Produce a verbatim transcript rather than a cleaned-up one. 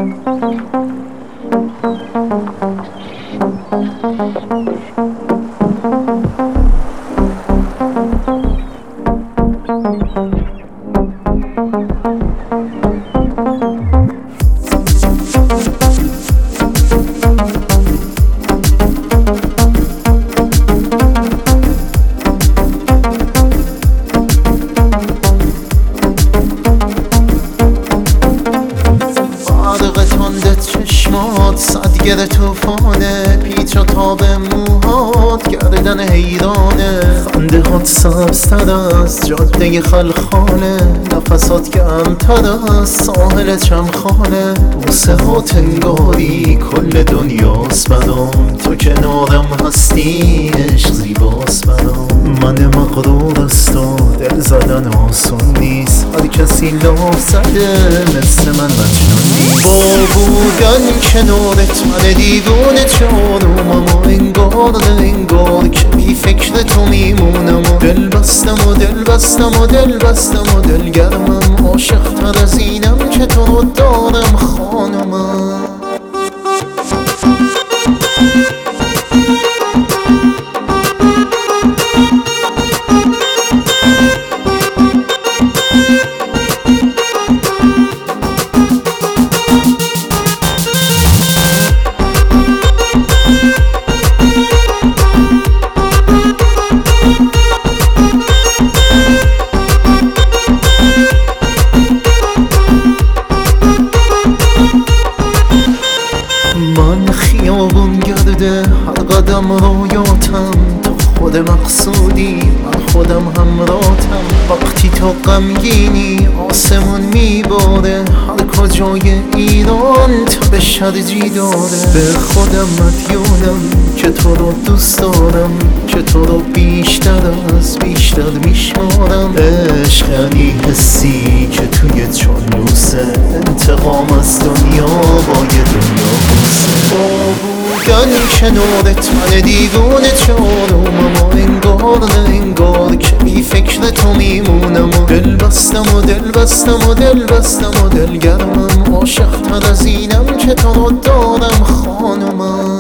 صد گره توفانه، پیچ و تاب موهات گردن حیرانه. خنده هات سبزتر از جاده خلخانه، نفسات کمتر از ساحل چمخانه. بوسه هات انگاری کل دنیاست برام، تو کنارم هستی عشق زیباست برام. من مغرور است و دل زدن آسون نیست، هر کسی لاف زده مثل من مجنون نیست. با بودن کنارت من دیوانه چارمم و انگار نه انگار که بی فکر تو میمونم و دل بستم و دل بستم و دل بستم و دلگرمم. عاشق تر از اینم که تو رو دارم خانمم. من خیابون گرده هر قدم رویاتم، تو خود مقصودی من خودم همراهتم. وقتی تو غمگینی آسمون میباره، هر کجای ایران تو به شرجی داره. به خودم مدیونم که تو رو دوست دارم، که تو رو بیشتر از بیشتر میشمارم. عشق یعنی حسی که توی چالوسه، انتقام از دنیا با یه دنیا بوسه. با بودن کنارت من دیوانه چارمم و انگار نه انگار که بی فکر تو میمونم و دل بستم و دل بستم و دل بستم و دلگرمم. عاشق تر از اینم که تو رو دارم خانمم.